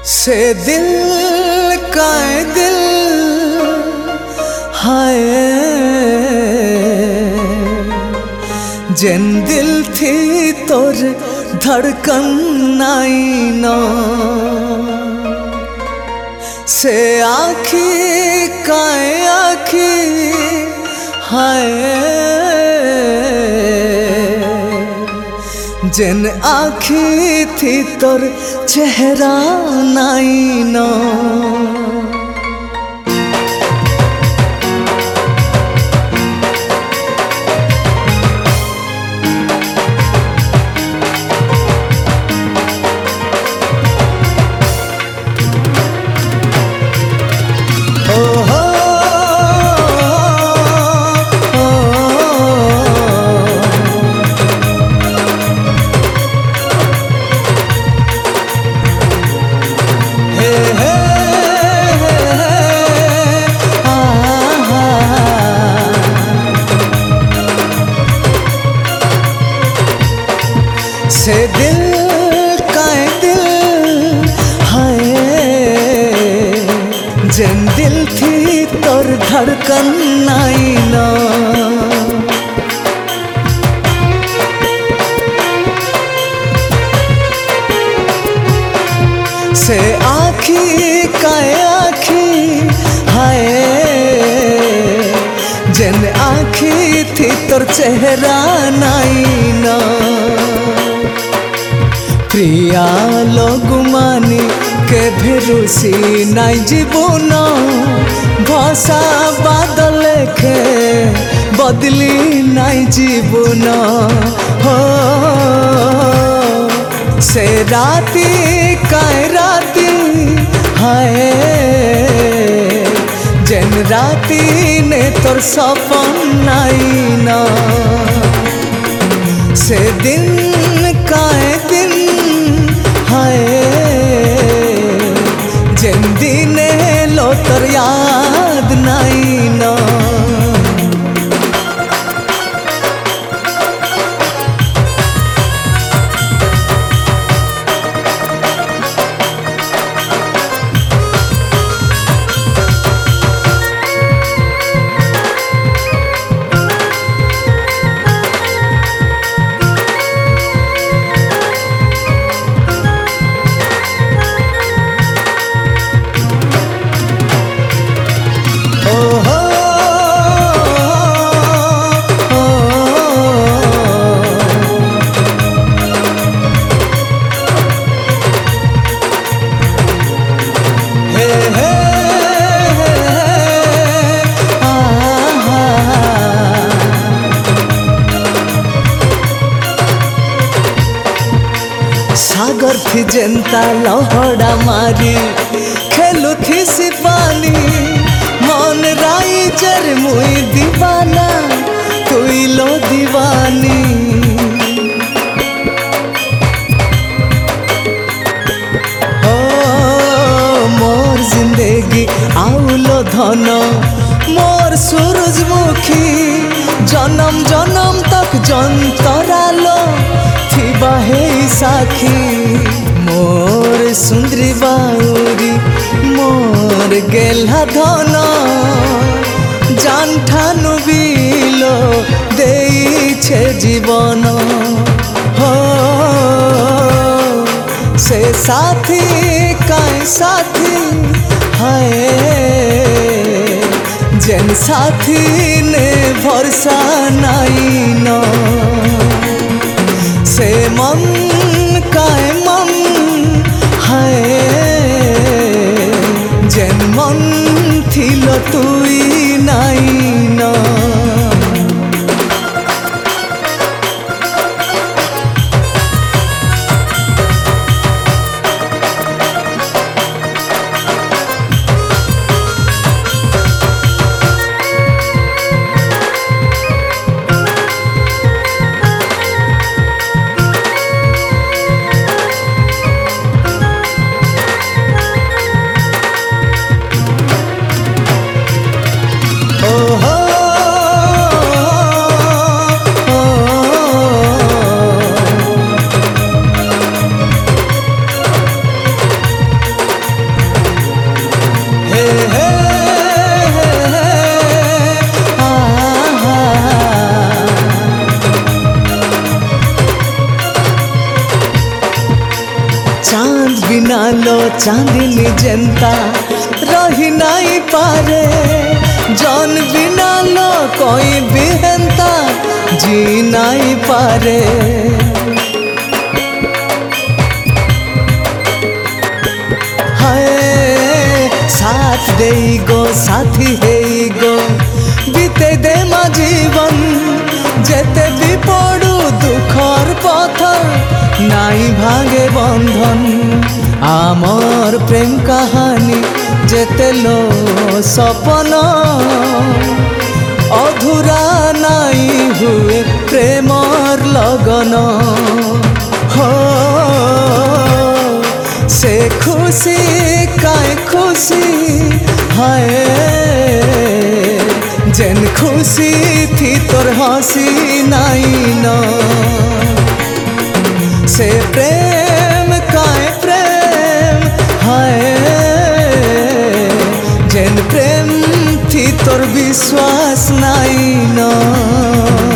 से दिल का दिल हाय जेन दिल थी तोर धड़कन नाई न से आखी काए आखी हाय जेन आखी थी तोर चेहरा नाई न से दिल का दिल हाय जेन दिल थी तोर धड़कन नाई न से आखी काए आखी हाय जेन आखी थी तोर चेहरा नाई न प्रिया लगुमानी के भिरुसी नाई जीवन भाषा बादल के बदली नाई जीवन हो से राती काए राती हाय जेन राती ने तोर सपन नाई न से दिन काए दिन हाय जेन दिने लो तोर याद नाई न सागर थी जनता लहड़ा मारी खेलु थी सिपानी मन राई जर मुई दीवाना तुई लो दीवानी ओ मोर जिंदगी आउलो धन मोर सूरजमुखी जन्म जन्म तक जंतरालो बाहे साखी मोर सुंदरी बाउरी मोर गेल्हा धन जान ठानु बिलो देई छे जीवन हो से साथी काई साथी हाय जेन साथी ने भरोसा नाई न से मन काए मन हाय जेन मन थिलो तुई नाई न बिना लो चांदनी जेंता रही नहीं पारे जौन बिना लो कोई भी हेंता जी नहीं पारे साथ दे गो साथी है गो बीते दे मा जीवन जेते भी पड़ू दुखर पथर नाई भागे बंधन आमर प्रेम कहानी जेते लो सपन अधूरा नाई हुए प्रेमर लगन हो से खुशी काय खुशी हाय जेन खुशी थी तोर हंसी नाई न से प्रेम काय प्रेम हाय जेन प्रेम थी तोर विश्वास नाई न।